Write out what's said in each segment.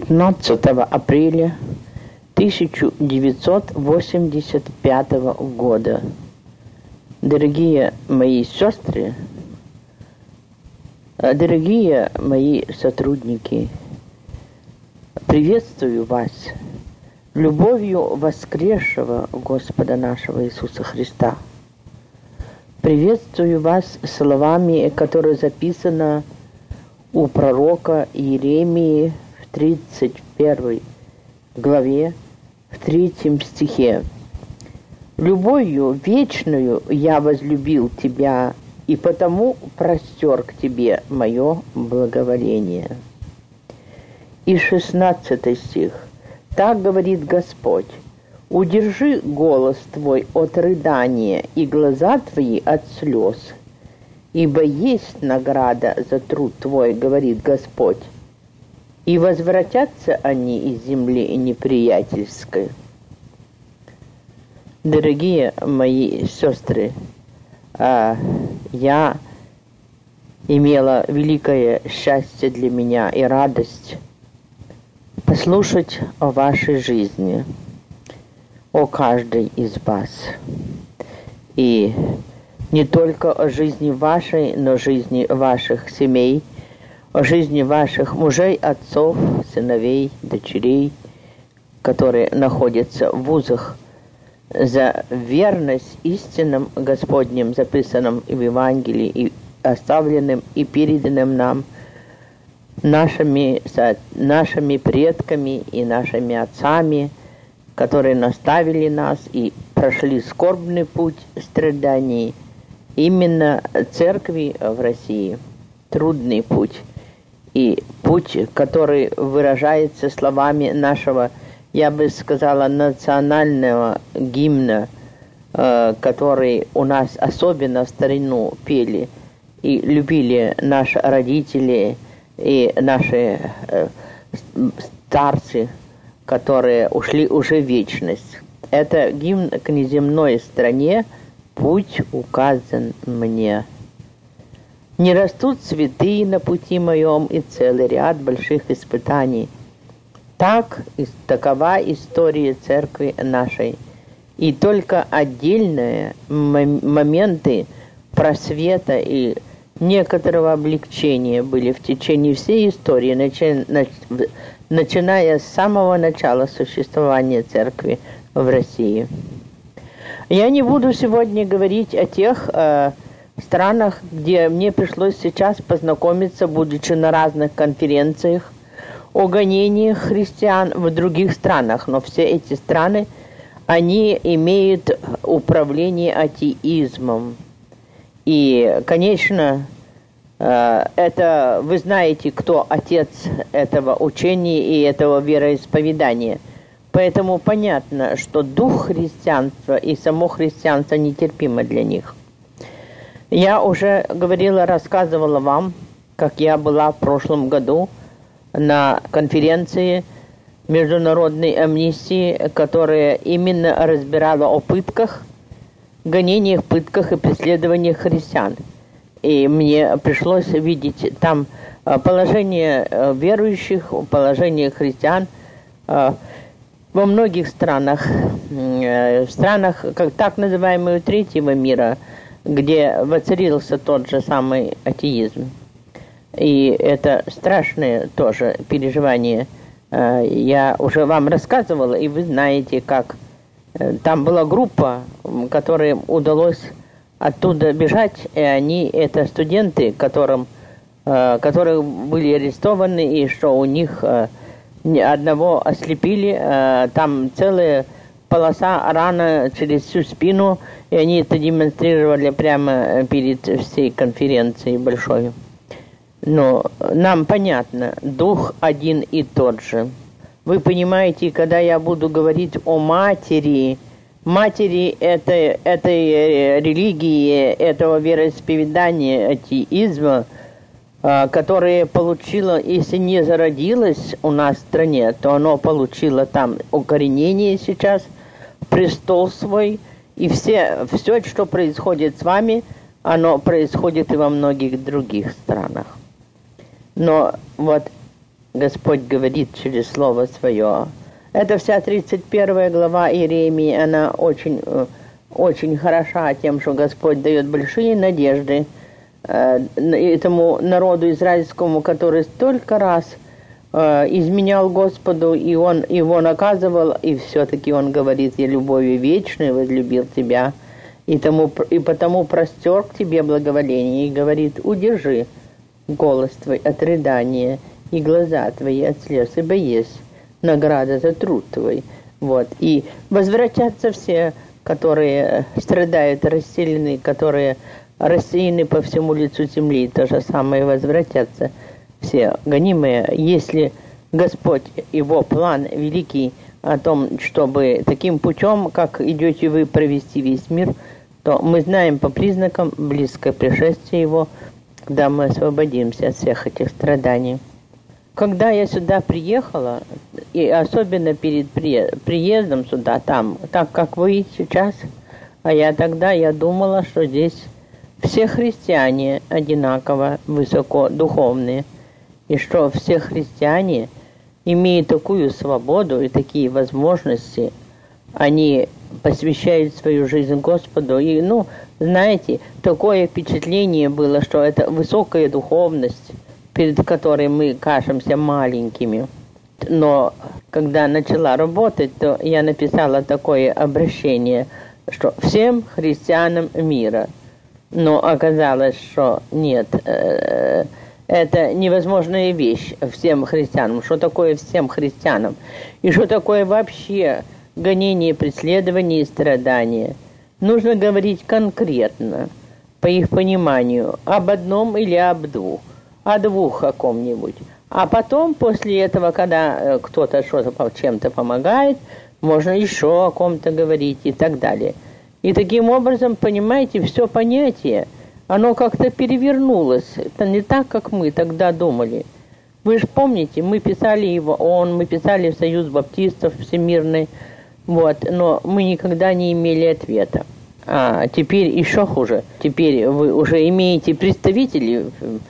15 апреля 1985 года. Дорогие мои сестры, дорогие мои сотрудники, приветствую вас любовью воскресшего Господа нашего Иисуса Христа. Приветствую вас словами, которые записаны у пророка Иеремии в 31 главе, в 3 стихе. «Любовью вечную я возлюбил тебя, и потому простер к тебе мое благоволение». И 16 стих. «Так говорит Господь: удержи голос твой от рыдания и глаза твои от слез, ибо есть награда за труд твой, говорит Господь, и возвратятся они из земли неприятельской». Дорогие мои сестры, я имела великое счастье для меня и радость послушать о вашей жизни, о каждой из вас. И не только о жизни вашей, но о жизни ваших семей, о жизни ваших мужей, отцов, сыновей, дочерей, которые находятся в вузах, за верность истинам Господним, записанным в Евангелии и оставленным и переданным нам нашими предками и нашими отцами, которые наставили нас и прошли скорбный путь страданий именно церкви в России. Трудный путь. И путь, который выражается словами нашего, я бы сказала, национального гимна, который у нас особенно в старину пели и любили наши родители и наши старцы, которые ушли уже в вечность. Это гимн к неземной стране «Путь указан мне». Не растут цветы на пути моем, и целый ряд больших испытаний. Такова история церкви нашей. И только отдельные моменты просвета и некоторого облегчения были в течение всей истории, начиная с самого начала существования церкви в России. Я не буду сегодня говорить о тех странах, где мне пришлось сейчас познакомиться, будучи на разных конференциях, о гонениях христиан в других странах. Но все эти страны, они имеют управление атеизмом. И, конечно, это вы знаете, кто отец этого учения и этого вероисповедания. Поэтому понятно, что дух христианства и само христианство нетерпимо для них. Я уже рассказывала вам, как я была в прошлом году на конференции Международной амнистии, которая именно разбирала о пытках, гонениях, пытках и преследованиях христиан. И мне пришлось видеть там положение верующих, положение христиан во многих странах, как так называемого третьего мира, где воцарился тот же самый атеизм. И это страшное тоже переживание. Я уже вам рассказывала, и вы знаете, как там была группа, которым удалось оттуда бежать, и это студенты, которые были арестованы, и что у них одного ослепили, там целая полоса рана через всю спину, и они это демонстрировали прямо перед всей конференцией большой. Но нам понятно, дух один и тот же. Вы понимаете, когда я буду говорить о матери этой религии, этого вероисповедания, атеизма, которое получило, если не зародилось у нас в стране, то оно получило там укоренение сейчас, престол свой, и все, что происходит с вами, оно происходит и во многих других странах. Но вот Господь говорит через Слово Свое. Это вся 31 глава Иеремии, она очень, очень хороша тем, что Господь дает большие надежды этому народу израильскому, который столько раз изменял Господу, и Он его наказывал, и все-таки Он говорит: «Я любовью вечной возлюбил тебя, и потому простер к тебе благоволение», и говорит: «Удержи голос твой от рыдания, и глаза твои от слез, ибо есть награда за труд твой». Вот. И возвратятся все, которые страдают, расселены, которые рассеяны по всему лицу земли, то же самое возвратятся все гонимые, если Господь, Его план великий о том, чтобы таким путем, как идете вы, провести весь мир, то мы знаем по признакам близкое пришествие Его, когда мы освободимся от всех этих страданий. Когда я сюда приехала, и особенно перед приездом сюда, так как вы сейчас, а я тогда, я думала, что здесь все христиане одинаково высоко духовные, и что все христиане, имея такую свободу и такие возможности, они посвящают свою жизнь Господу. И, знаете, такое впечатление было, что это высокая духовность, перед которой мы кажемся маленькими. Но когда начала работать, то я написала такое обращение, что всем христианам мира. Но оказалось, что нет, это невозможная вещь всем христианам. Что такое всем христианам? И что такое вообще гонение, преследование и страдания? Нужно говорить конкретно, по их пониманию, об одном или об двух. О двух о ком-нибудь. А потом, после этого, когда кто-то что-то чем-то помогает, можно еще о ком-то говорить и так далее. И таким образом, понимаете, все понятие, оно как-то перевернулось. Это не так, как мы тогда думали. Вы же помните, мы писали его мы писали в Союз Баптистов Всемирный, но мы никогда не имели ответа. А теперь еще хуже. Теперь вы уже имеете представителей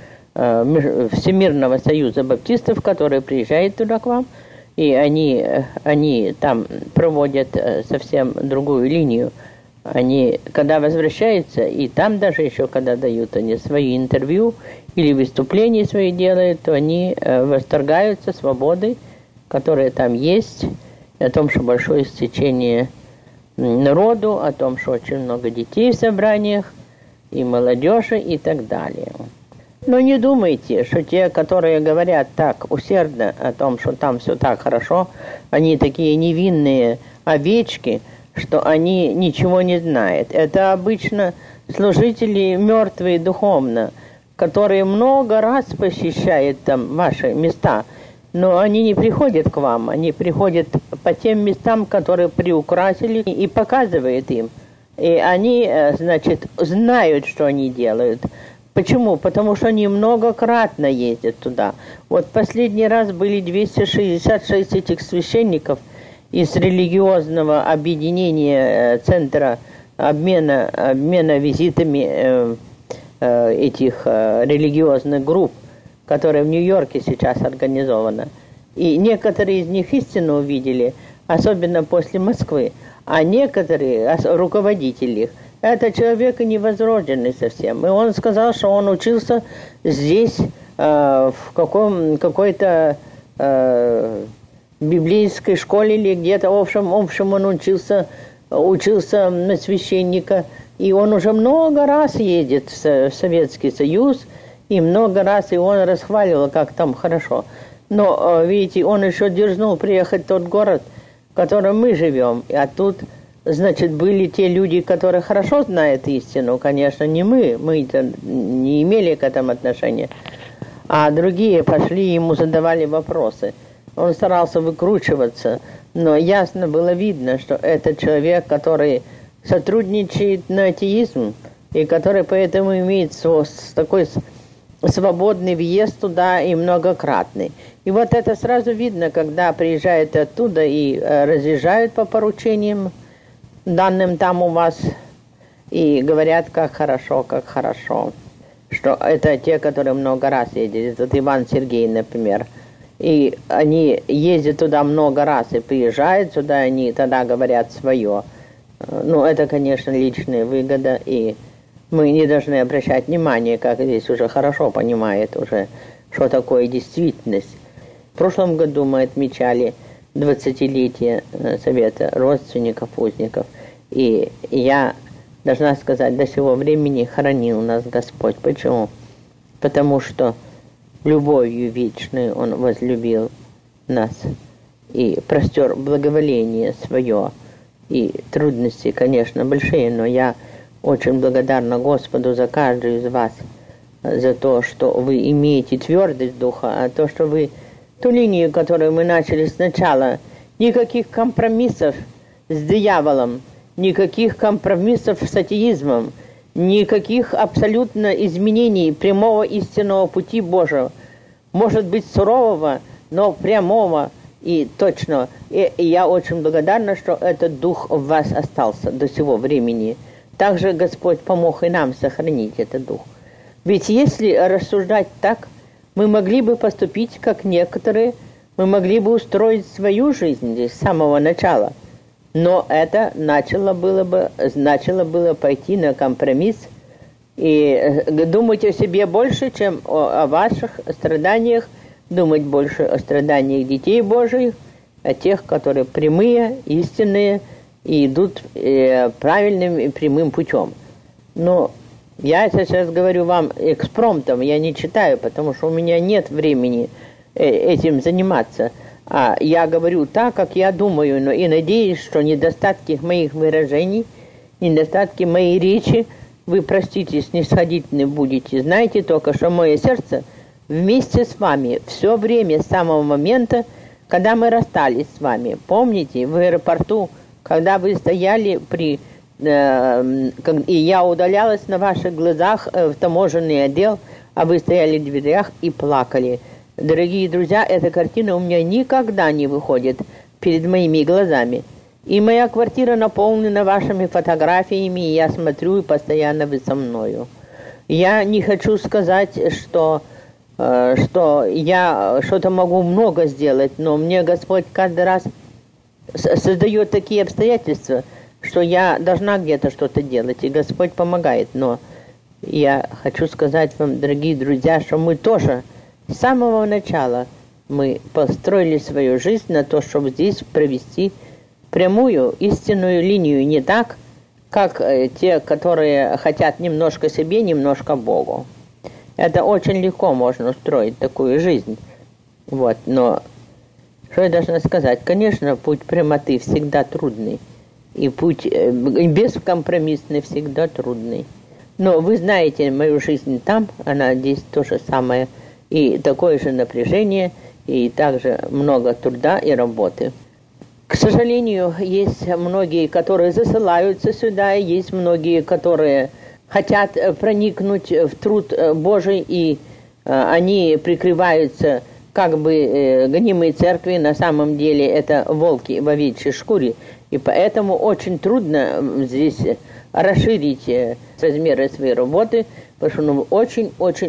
Всемирного Союза Баптистов, которые приезжают туда к вам, и они там проводят совсем другую линию. Они, когда возвращаются, и там даже еще, когда дают они свои интервью или выступления свои делают, то они восторгаются свободой, которая там есть, о том, что большое стечение народу, о том, что очень много детей в собраниях, и молодежи, и так далее. Но не думайте, что те, которые говорят так усердно о том, что там все так хорошо, они такие невинные овечки, что они ничего не знают. Это обычно служители мертвые духовно, которые много раз посещают там ваши места, но они не приходят к вам, они приходят по тем местам, которые приукрасили, и показывают им. И они, знают, что они делают. Почему? Потому что они многократно ездят туда. Вот последний раз были 266 этих священников из религиозного объединения Центра обмена визитами этих религиозных групп, которая в Нью-Йорке сейчас организована. И некоторые из них истину увидели, особенно после Москвы, а некоторые, руководители их, это человек невозрожденный совсем. И он сказал, что он учился здесь, в какой-то библейской школе или где-то, в общем он учился на священника. И он уже много раз едет в Советский Союз, и много раз, и он расхваливал, как там хорошо. Но, видите, он еще дерзнул приехать в тот город, в котором мы живем. А тут, были те люди, которые хорошо знают истину. Конечно, не мы-то не имели к этому отношения. А другие пошли, ему задавали вопросы. Он старался выкручиваться, но ясно было видно, что это человек, который сотрудничает на атеизм, и который поэтому имеет такой свободный въезд туда и многократный. И вот это сразу видно, когда приезжают оттуда и разъезжают по поручениям, данным там у вас, и говорят, как хорошо, что это те, которые много раз ездили. Вот Иван Сергей, например. и они ездят туда много раз и приезжают сюда, они тогда говорят свое. Ну, это, конечно, личная выгода, и мы не должны обращать внимание, как здесь уже хорошо понимает уже, что такое действительность. В прошлом году мы отмечали 20-летие Совета родственников узников, и я должна сказать, до сего времени хранил нас Господь. Почему? Потому что любовью вечной Он возлюбил нас и простер благоволение свое. И трудности, конечно, большие, но я очень благодарна Господу за каждую из вас, за то, что вы имеете твердость духа, а то, что вы ту линию, которую мы начали сначала, никаких компромиссов с дьяволом, никаких компромиссов с атеизмом, никаких абсолютно изменений прямого истинного пути Божьего. Может быть, сурового, но прямого и точного. И я очень благодарна, что этот дух в вас остался до сего времени. Также Господь помог и нам сохранить этот дух. Ведь если рассуждать так, мы могли бы поступить, как некоторые, мы могли бы устроить свою жизнь здесь с самого начала. Но это значило было пойти на компромисс и думать о себе больше, чем о ваших страданиях, думать больше о страданиях детей Божьих, о тех, которые прямые, истинные и идут правильным и прямым путем. Но я сейчас говорю вам экспромтом, я не читаю, потому что у меня нет времени этим заниматься. А я говорю так, как я думаю, но и надеюсь, что недостатки моих выражений, недостатки моей речи, вы, простите, снисходительны будете. Знаете только, что мое сердце вместе с вами все время с самого момента, когда мы расстались с вами. Помните, в аэропорту, когда вы стояли и я удалялась на ваших глазах в таможенный отдел, а вы стояли в дверях и плакали. Дорогие друзья, эта картина у меня никогда не выходит перед моими глазами. И моя квартира наполнена вашими фотографиями, и я смотрю, и постоянно вы со мною. Я не хочу сказать, что я что-то могу много сделать, но мне Господь каждый раз создает такие обстоятельства, что я должна где-то что-то делать, и Господь помогает. Но я хочу сказать вам, дорогие друзья, что мы тоже с самого начала мы построили свою жизнь на то, чтобы здесь провести прямую истинную линию, не так, как те, которые хотят немножко себе, немножко Богу. Это очень легко можно устроить такую жизнь. Вот, но что я должна сказать? Конечно, путь прямоты всегда трудный, и путь бескомпромиссный всегда трудный. Но вы знаете мою жизнь там, она здесь то же самое. И такое же напряжение, и также много труда и работы. К сожалению, есть многие, которые засылаются сюда, и есть многие, которые хотят проникнуть в труд Божий, и они прикрываются как бы гонимой церкви, на самом деле это волки в овечьей шкуре, и поэтому очень трудно здесь расширить размеры своей работы, потому что мы очень-очень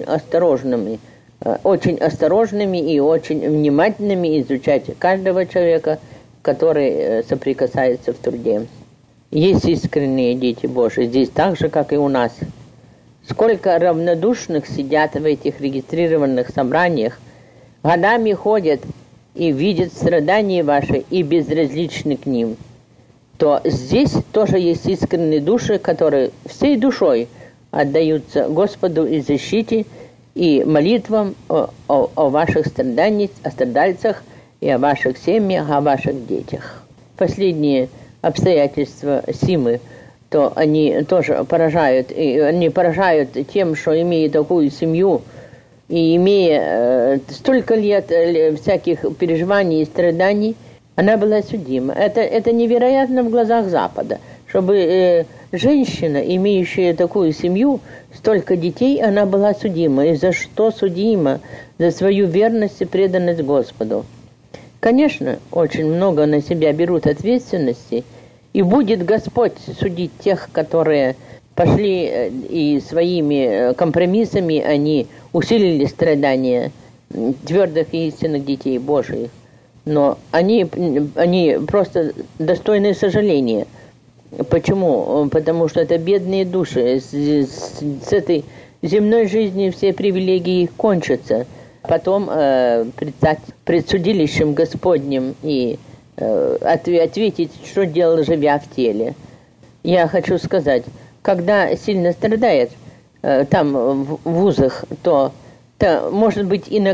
осторожными и очень внимательными изучать каждого человека, который соприкасается в труде. Есть искренние дети Божьи здесь так же, как и у нас. Сколько равнодушных сидят в этих регистрированных собраниях, годами ходят и видят страдания ваши и безразличны к ним. То здесь тоже есть искренние души, которые всей душой отдаются Господу и защите, и молитвам о ваших страданиях, о страдальцах, и о ваших семьях, о ваших детях. Последние обстоятельства Симы, то они тоже поражают, и они поражают тем, что имея такую семью, и имея столько лет всяких переживаний и страданий, она была судима. Это невероятно в глазах Запада, чтобы женщина, имеющая такую семью, столько детей, она была судима. И за что судима? За свою верность и преданность Господу. Конечно, очень много на себя берут ответственности, и будет Господь судить тех, которые пошли и своими компромиссами они усилили страдания. твердых и истинных детей Божиих. Но они просто достойны сожаления. Почему? Потому что это бедные души. С этой земной жизни все привилегии их кончатся. Потом предстать пред судилищем Господним и ответить, что делал, живя в теле. Я хочу сказать, когда сильно страдает там в вузах, то может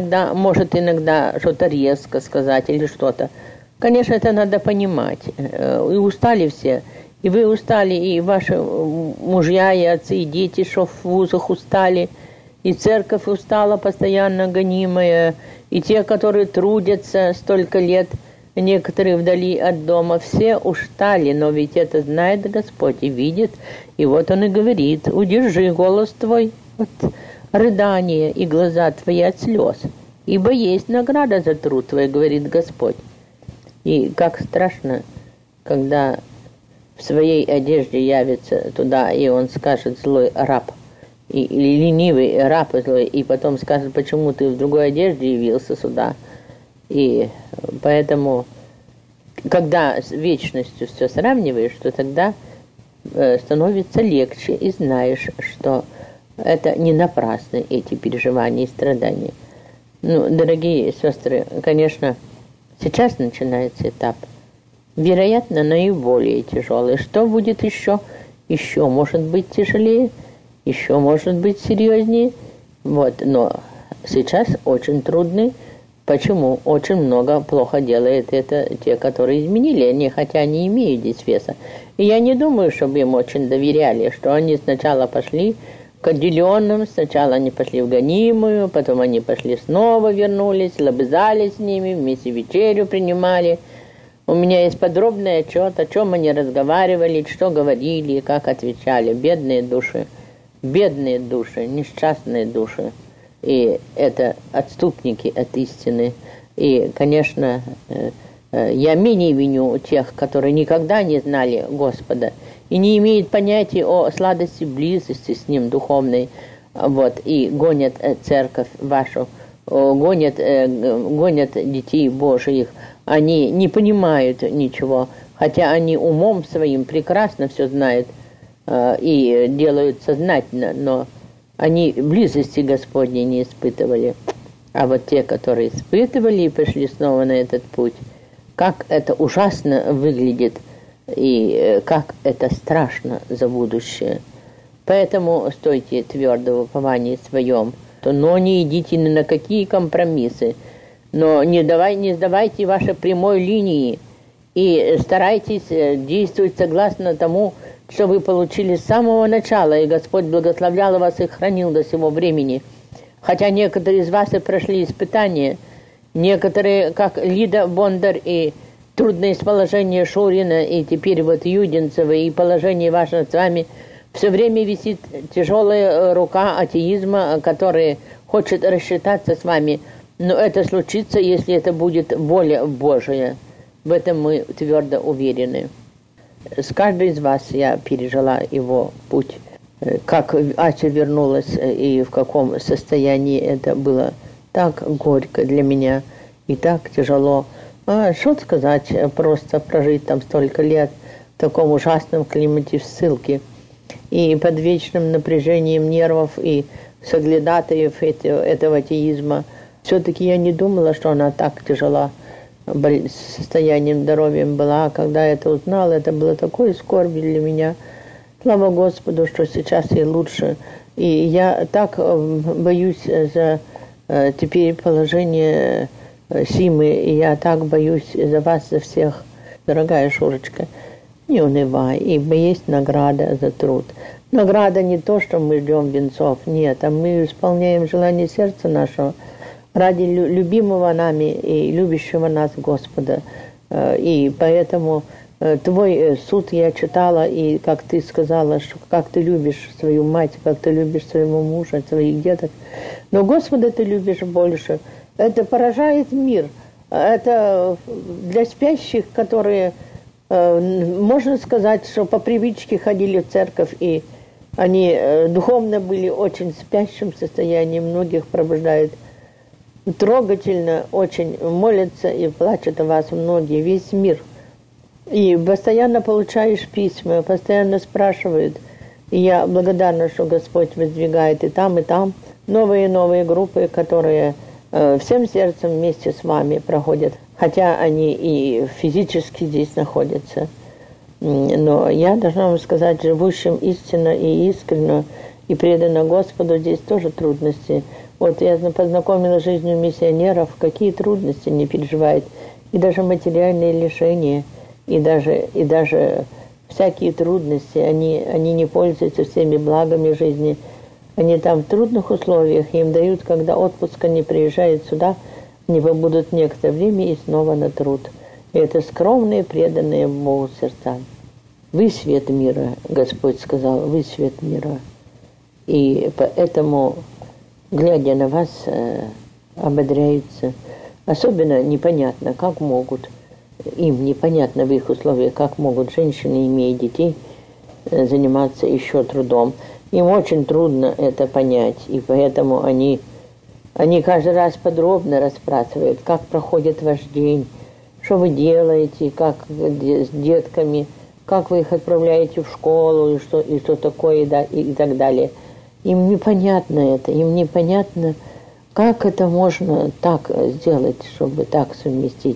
иногда что-то резко сказать или что-то. Конечно, это надо понимать. И устали все. И вы устали, и ваши мужья, и отцы, и дети, что в вузах устали. И церковь устала, постоянно гонимая. И те, которые трудятся столько лет, некоторые вдали от дома, все устали. Но ведь это знает Господь и видит. И вот Он и говорит: удержи голос твой от рыдания и глаза твои от слез. Ибо есть награда за труд твой, говорит Господь. И как страшно, когда в своей одежде явится туда, и он скажет: злой раб, или ленивый раб злой, и потом скажет: почему ты в другой одежде явился сюда. И поэтому, когда с вечностью все сравниваешь, то тогда становится легче, и знаешь, что это не напрасны, эти переживания и страдания. Дорогие сестры, конечно, сейчас начинается этап, вероятно, наиболее тяжелый. Что будет еще? Еще может быть тяжелее, еще может быть серьезнее. Но сейчас очень трудный. Почему? Очень много плохо делает это те, которые изменили, хотя они имеют здесь веса. И я не думаю, чтобы им очень доверяли, что они сначала пошли к отделенным, сначала они пошли в гонимую, потом они пошли снова, вернулись, лобызали с ними, вместе вечерю принимали. У меня есть подробный отчет, о чем они разговаривали, что говорили, как отвечали. Бедные души, несчастные души. И это отступники от истины. И, конечно, я менее виню тех, которые никогда не знали Господа и не имеют понятия о сладости близости с Ним духовной. И гонят церковь вашу, гонят детей Божиих. Они не понимают ничего, хотя они умом своим прекрасно все знают и делают сознательно, но они близости Господней не испытывали. А вот те, которые испытывали и пошли снова на этот путь, как это ужасно выглядит и как это страшно за будущее. Поэтому стойте твердо в уповании своем, но не идите ни на какие компромиссы, но не сдавайте вашей прямой линии и старайтесь действовать согласно тому, что вы получили с самого начала, и Господь благословлял вас и хранил до сего времени. Хотя некоторые из вас и прошли испытания, некоторые, как Лида Бондар и трудное положение Шурина, и теперь Юдинцева, и положение ваше с вами, все время висит тяжелая рука атеизма, который хочет рассчитаться с вами. Но это случится, если это будет воля Божия. В этом мы твердо уверены. С каждой из вас я пережила его путь. Как Ася вернулась и в каком состоянии это было так горько для меня и так тяжело. Что сказать, просто прожить там столько лет в таком ужасном климате в ссылке и под вечным напряжением нервов и соглядатаев этого атеизма. Все-таки я не думала, что она так тяжела состоянием здоровьем была. Когда это узнала, это было такой скорбью для меня. Слава Господу, что сейчас ей лучше. И я так боюсь за теперь положение Симы, и я так боюсь за вас, за всех. Дорогая Шурочка, не унывай, ибо есть награда за труд. Награда не то, что мы ждем венцов, нет, а мы исполняем желание сердца нашего ради любимого нами и любящего нас Господа. И поэтому твой суд я читала, и как ты сказала, что как ты любишь свою мать, как ты любишь своего мужа, своих деток. Но Господа ты любишь больше. Это поражает мир. Это для спящих, которые, можно сказать, что по привычке ходили в церковь, и они духовно были очень в спящем состоянии, многих пробуждают. трогательно очень молятся и плачут о вас многие, весь мир. И постоянно получаешь письма, постоянно спрашивают. И я благодарна, что Господь воздвигает и там новые и новые группы, которые всем сердцем вместе с вами проходят. Хотя они и физически здесь находятся. Но я должна вам сказать, живущим истинно и искренне, и преданно Господу, здесь тоже трудности. Вот я познакомилась с жизнью миссионеров, какие трудности они переживают. И даже материальные лишения, и даже всякие трудности, они не пользуются всеми благами жизни. Они там в трудных условиях, им дают, когда отпуск они приезжают сюда, они побудут некоторое время и снова на труд. И это скромные, преданные Богу сердца. Вы свет мира, Господь сказал, вы свет мира. И поэтому, глядя на вас, ободряются. Особенно непонятно, как могут, им непонятно в их условиях, как могут женщины, имея детей, заниматься еще трудом. Им очень трудно это понять, и поэтому они каждый раз подробно расспрашивают, как проходит ваш день, что вы делаете, как с детками, как вы их отправляете в школу, и что такое, и так далее. Им непонятно это, им непонятно, как это можно так сделать, чтобы так совместить.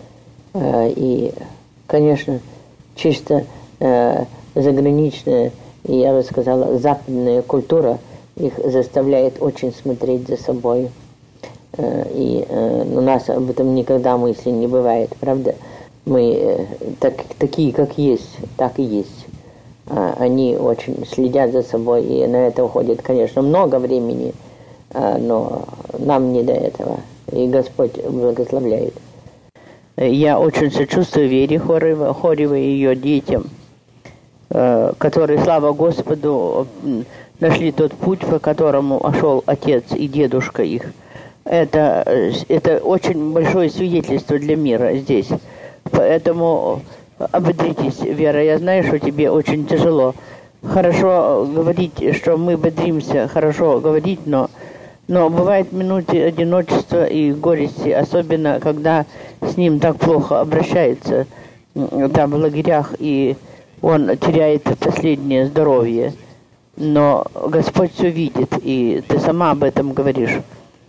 И, конечно, чисто заграничная, я бы сказала, западная культура их заставляет очень смотреть за собой. И у нас об этом никогда мысли не бывает, правда? Мы такие, как есть, так и есть. Они очень следят за собой, и на это уходит, конечно, много времени, но нам не до этого. И Господь благословляет. Я очень сочувствую Вере Хоревой и ее детям, которые, слава Господу, нашли тот путь, по которому шел отец и дедушка их. Это очень большое свидетельство для мира здесь. Поэтому ободритесь, Вера, я знаю, что тебе очень тяжело. Хорошо говорить, что мы бодримся, хорошо говорить, но бывают минуты одиночества и горести, особенно когда с ним так плохо обращаются там в лагерях, и он теряет последнее здоровье. Но Господь все видит, и ты сама об этом говоришь.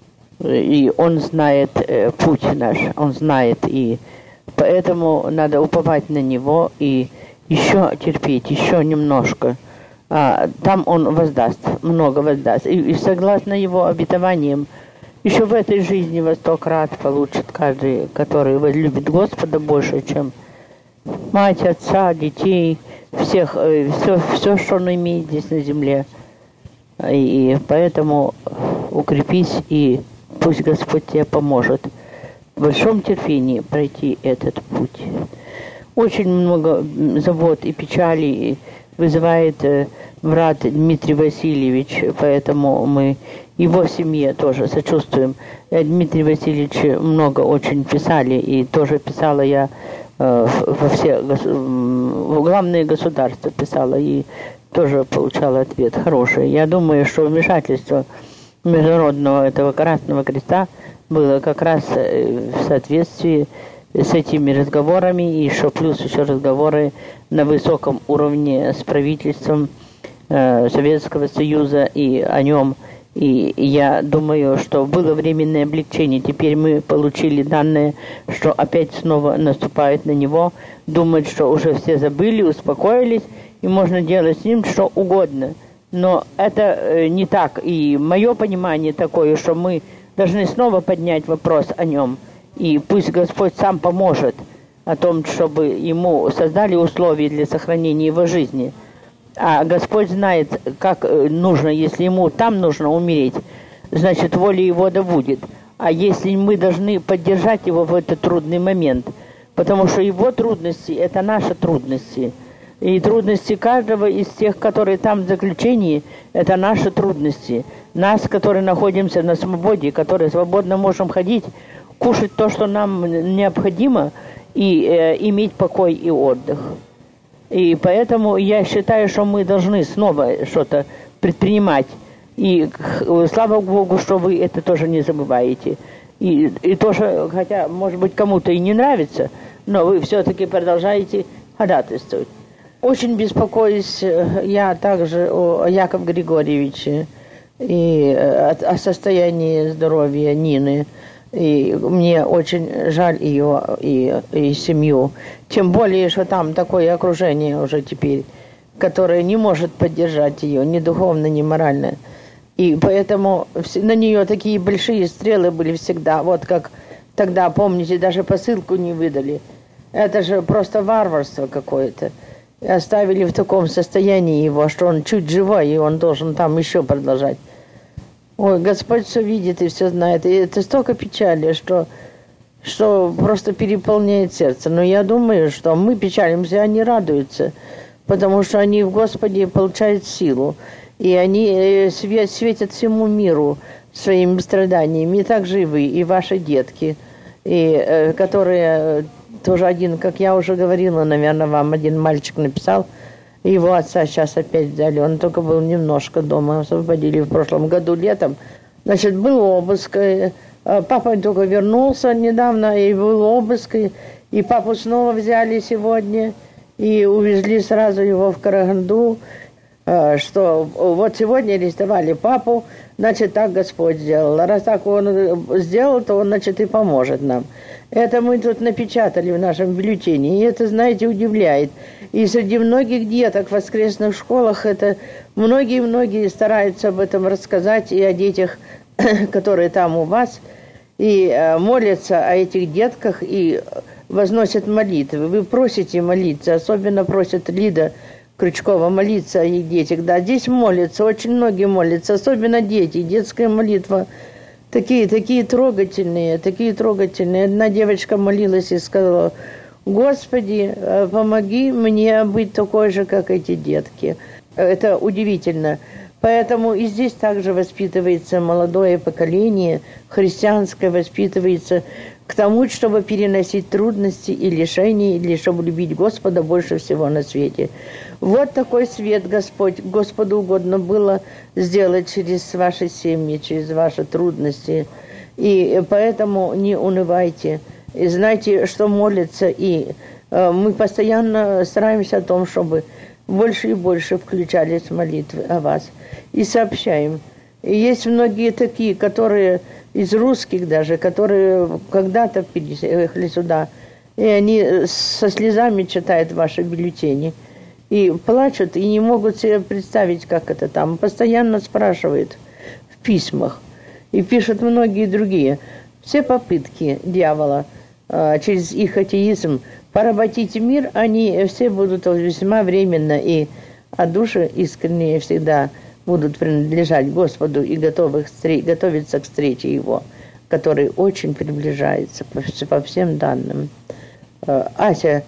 И Он знает путь наш, Он знает, и поэтому надо уповать на Него и еще терпеть, еще немножко. Там Он воздаст, много воздаст. И согласно Его обетованиям, еще в этой жизни во 100 крат получит каждый, который возлюбит Господа больше, чем мать, отца, детей, всех, все, что Он имеет здесь на земле. И поэтому укрепись, и пусть Господь тебе поможет в большом терпении пройти этот путь. Очень много забот и печали вызывает брат Дмитрий Васильевич, поэтому мы его семье тоже сочувствуем. Дмитрий Васильевич много очень писали, и тоже писала я в главные государства писала, и тоже получала ответ хороший. Я думаю, что вмешательство Международного этого Красного Креста было как раз в соответствии с этими разговорами, и еще плюс еще разговоры на высоком уровне с правительством Советского Союза и о нем. И я думаю, что было временное облегчение. Теперь мы получили данные, что опять снова наступают на него, думают, что уже все забыли, успокоились, и можно делать с ним что угодно. Но это не так. И мое понимание такое, что мы должны снова поднять вопрос о нем. И пусть Господь сам поможет о том, чтобы ему создали условия для сохранения его жизни. А Господь знает, как нужно, если ему там нужно умереть, значит, воля его да будет. А если мы должны поддержать его в этот трудный момент, потому что его трудности – это наши трудности. И трудности каждого из тех, которые там в заключении, это наши трудности. Нас, которые находимся на свободе, которые свободно можем ходить, кушать то, что нам необходимо, и иметь покой и отдых. И поэтому я считаю, что мы должны снова что-то предпринимать. И слава Богу, что вы это тоже не забываете. И тоже, хотя, может быть, кому-то и не нравится, но вы все-таки продолжаете ходатайствовать. Очень беспокоюсь я также о Якове Григорьевиче и о состоянии здоровья Нины. И мне очень жаль ее и семью. Тем более, что там такое окружение уже теперь, которое не может поддержать ее ни духовно, ни морально. И поэтому на нее такие большие стрелы были всегда. Вот как тогда, помните, даже посылку не выдали. Это же просто варварство какое-то. Оставили в таком состоянии его, что он чуть живой, и он должен там еще продолжать. Ой, Господь все видит и все знает. И это столько печали, что просто переполняет сердце. Но я думаю, что мы печалимся, они радуются, потому что они в Господе получают силу. И они светят всему миру своими страданиями. И так же и вы, и ваши детки, и которые... Тоже один, как я уже говорила, наверное, вам один мальчик написал. Его отца сейчас опять взяли. Он только был немножко дома. Освободили в прошлом году летом. Значит, был обыск. Папа только вернулся недавно, и был обыск. И папу снова взяли сегодня. И увезли сразу его в Караганду. Что вот сегодня арестовали папу, значит, так Господь сделал. А раз так он сделал, то он, значит, и поможет нам. Это мы тут напечатали в нашем бюллетене, и это, знаете, удивляет. И среди многих деток в воскресных школах это многие стараются об этом рассказать, и о детях, которые там у вас, и молятся о этих детках, и возносят молитвы. Вы просите молиться, особенно просит Лида Крючкова молиться о их детях. Да, здесь молятся, очень многие молятся, особенно дети, детская молитва. Такие трогательные. Одна девочка молилась и сказала: Господи, помоги мне быть такой же, как эти детки. Это удивительно. Поэтому и здесь также воспитывается молодое поколение, христианское воспитывается к тому, чтобы переносить трудности и лишения, или чтобы любить Господа больше всего на свете. Вот такой свет Господу угодно было сделать через ваши семьи, через ваши трудности. И поэтому не унывайте. И знайте, что молятся. И мы постоянно стараемся о том, чтобы больше и больше включались в молитвы о вас. И сообщаем. И есть многие такие, которые из русских даже, которые когда-то приехали сюда, и они со слезами читают ваши бюллетени. И плачут, и не могут себе представить, как это там. Постоянно спрашивают в письмах. И пишут многие другие. Все попытки дьявола через их атеизм поработить мир, они все будут весьма временно, и души искренние всегда будут принадлежать Господу и готовиться к встрече Его, который очень приближается по всем данным. Ася,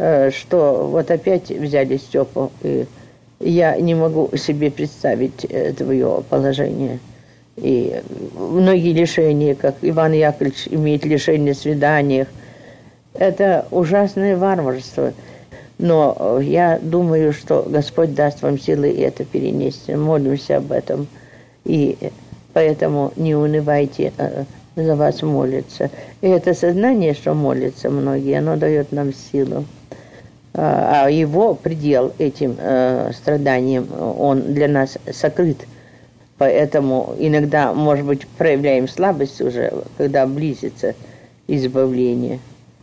что вот опять взяли Степу, и я не могу себе представить твое положение. И многие лишения, как Иван Яковлевич имеет лишения в свиданиях, это ужасное варварство. Но я думаю, что Господь даст вам силы это перенести. Молимся об этом. И поэтому не унывайте, за вас молятся. И это сознание, что молятся многие, оно дает нам силу. А его предел этим страданиям, он для нас сокрыт. Поэтому иногда, может быть, проявляем слабость уже, когда близится избавление.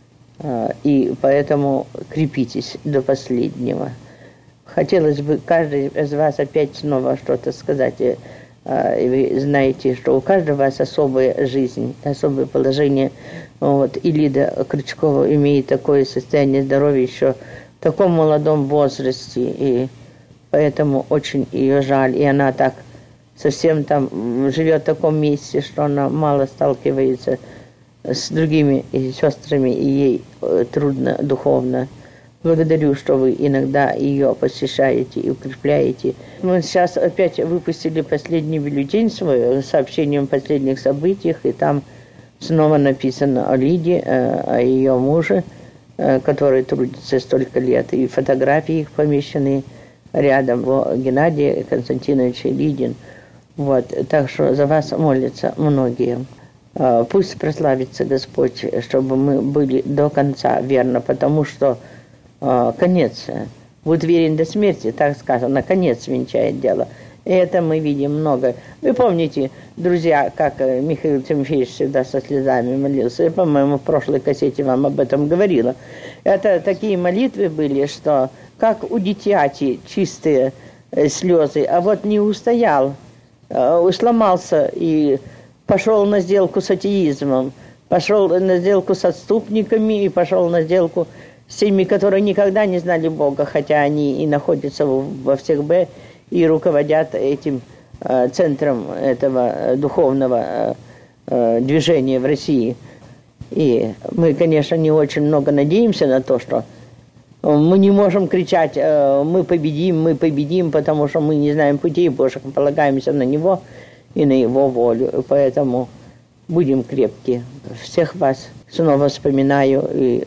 И поэтому крепитесь до последнего. Хотелось бы каждый из вас опять снова что-то сказать. И вы знаете, что у каждого вас особая жизнь, особое положение. Вот. И Лида Крючкова имеет такое состояние здоровья еще в таком молодом возрасте. И поэтому очень ее жаль. И она так совсем там живет в таком месте, что она мало сталкивается с другими сестрами, и ей трудно духовно. Благодарю, что вы иногда ее посещаете и укрепляете. Мы сейчас опять выпустили последний бюллетень свой с сообщением о последних событиях, и там снова написано о Лиде, о ее муже, который трудится столько лет, и фотографии их помещены рядом. Геннадий Константинович Лидин. Вот, так что за вас молятся многие. Пусть прославится Господь, чтобы мы были до конца верно, потому что конец, будь верен до смерти, так сказано, конец венчает дело. И это мы видим много. Вы помните, друзья, как Михаил Тимофеевич всегда со слезами молился. Я, по-моему, в прошлой кассете вам об этом говорила. Это такие молитвы были, что как у дитяти чистые слезы, а вот не устоял, сломался и пошел на сделку с атеизмом, пошел на сделку с отступниками и пошел на сделку с теми, которые никогда не знали Бога, хотя они и находятся во всех Б и руководят этим центром этого духовного движения в России. И мы, конечно, не очень много надеемся на то, что мы не можем кричать мы победим, потому что мы не знаем путей Божьих, мы полагаемся на Него и на Его волю. Поэтому будем крепки. Всех вас снова вспоминаю и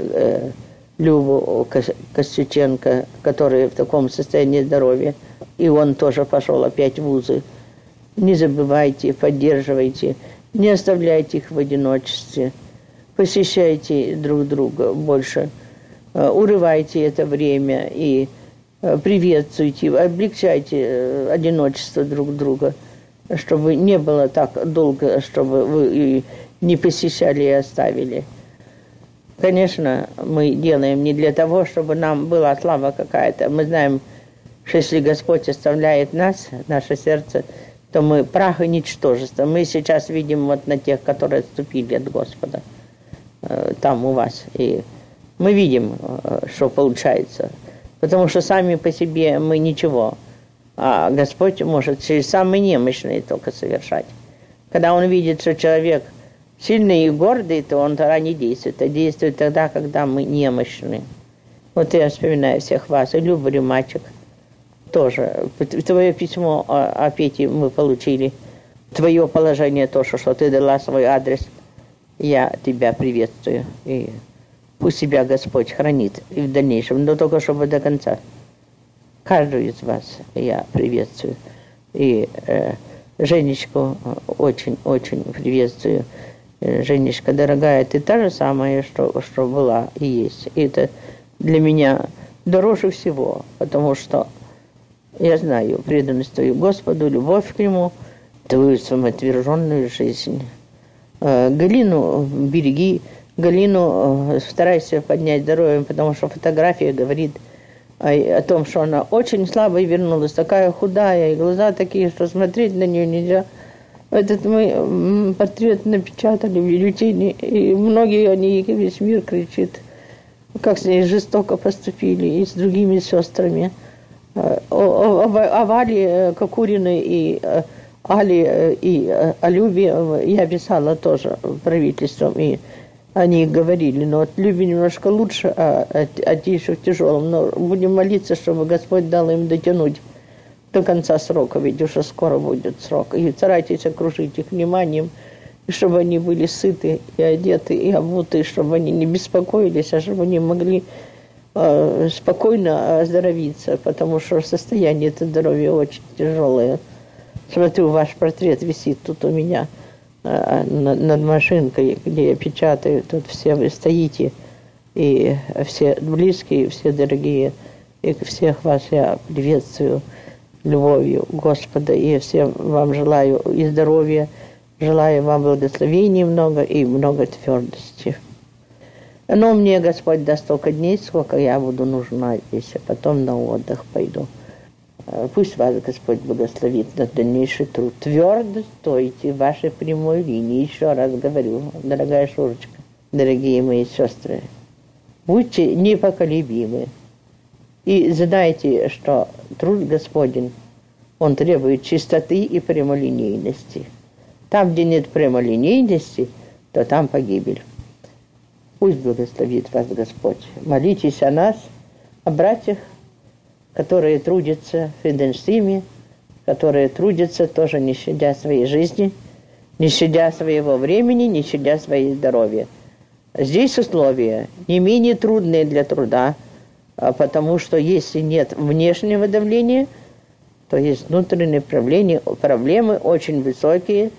Любу Костюченко, который в таком состоянии здоровья. И он тоже пошел опять в вузы. Не забывайте, поддерживайте, не оставляйте их в одиночестве. Посещайте друг друга больше. Урывайте это время и приветствуйте, облегчайте одиночество друг друга, чтобы не было так долго, чтобы вы не посещали и оставили. Конечно, мы делаем не для того, чтобы нам была слава какая-то. Мы знаем, что если Господь оставляет нас, наше сердце, то мы прах и ничтожество. Мы сейчас видим вот на тех, которые отступили от Господа, там у вас. И мы видим, что получается. Потому что сами по себе мы ничего. А Господь может через самые немощные только совершать. Когда Он видит, что человек сильный и гордый, то Он тогда не действует. А действует тогда, когда мы немощны. Вот я вспоминаю всех вас. И Любу Ремачек тоже. Твое письмо о Пете мы получили. Твое положение, то, что ты дала свой адрес. Я тебя приветствую. И пусть себя Господь хранит и в дальнейшем, но только чтобы до конца. Каждую из вас я приветствую. И Женечку очень-очень приветствую. Женечка, дорогая, ты та же самая, что была и есть. И это для меня дороже всего, потому что я знаю преданность твою Господу, любовь к Нему, твою самоотверженную жизнь. Галину береги, Галину старайся поднять здоровьем, потому что фотография говорит о том, что она очень слабо вернулась, такая худая, и глаза такие, что смотреть на нее нельзя. Этот мы портрет напечатали в бюллетене, и многие о ней, весь мир кричит, как с ней жестоко поступили, и с другими сестрами. О Вале Кокуриной и Али и о Любе я писала тоже правительством, и они говорили, но от Люби немножко лучше, а Тише в тяжелом. Но будем молиться, чтобы Господь дал им дотянуть до конца срока, ведь уже скоро будет срок. И старайтесь окружить их вниманием, и чтобы они были сыты и одеты, и обуты, чтобы они не беспокоились, а чтобы они могли спокойно оздоровиться, потому что состояние это здоровья очень тяжелое. Смотрю, ваш портрет висит тут у меня над машинкой, где я печатаю. Тут все вы стоите, и все близкие, все дорогие, и всех вас я приветствую любовью Господа, и всем вам желаю и здоровья, желаю вам благословений много и много твердости. Но мне Господь даст столько дней, сколько я буду нужна здесь, а потом на отдых пойду. Пусть вас Господь благословит на дальнейший труд. Твердо стойте в вашей прямой линии. Еще раз говорю, дорогая Шурочка, дорогие мои сестры, будьте непоколебимы. И знайте, что труд Господень, он требует чистоты и прямолинейности. Там, где нет прямолинейности, то там погибель. Пусть благословит вас Господь. Молитесь о нас, о братьях, которые трудятся в Фиденштиме, которые трудятся тоже не щадя своей жизни, не щадя своего времени, не щадя своего здоровья. Здесь условия не менее трудные для труда, потому что если нет внешнего давления, то есть внутренние проблемы очень высокие,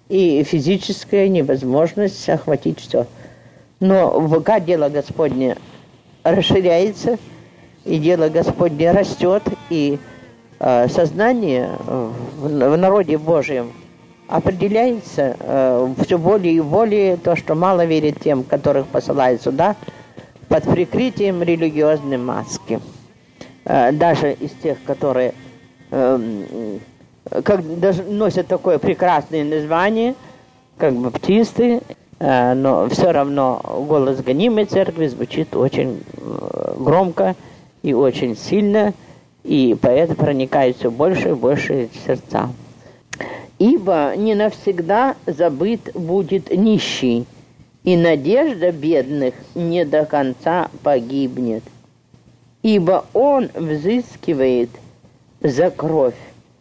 и физическая невозможность охватить все. Но пока дело Господне расширяется, и дело Господне растет, и сознание в народе Божьем определяется все более и более то, что мало верит тем, которых посылают сюда, под прикрытием религиозной маски. Даже из тех, которые даже носят такое прекрасное название, как баптисты, но все равно голос гонимой церкви звучит очень громко и очень сильно, и поэты проникают все больше и больше в сердца. «Ибо не навсегда забыт будет нищий, и надежда бедных не до конца погибнет. Ибо он взыскивает за кровь,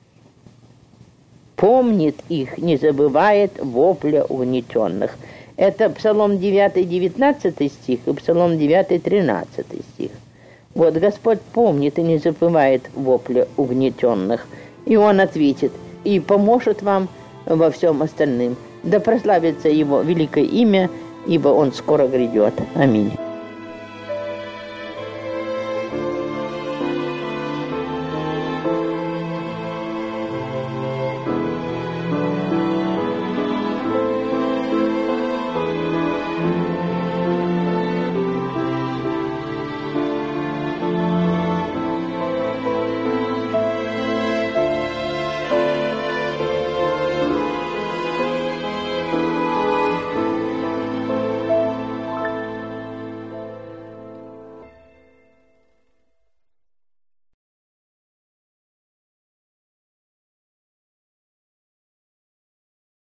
помнит их, не забывает вопля угнетенных». Это Псалом 9, 19 стих и Псалом 9, 13 стих. Вот Господь помнит и не забывает вопля угнетенных. И Он ответит и поможет вам во всем остальном. Да прославится Его великое имя, ибо Он скоро грядет. Аминь.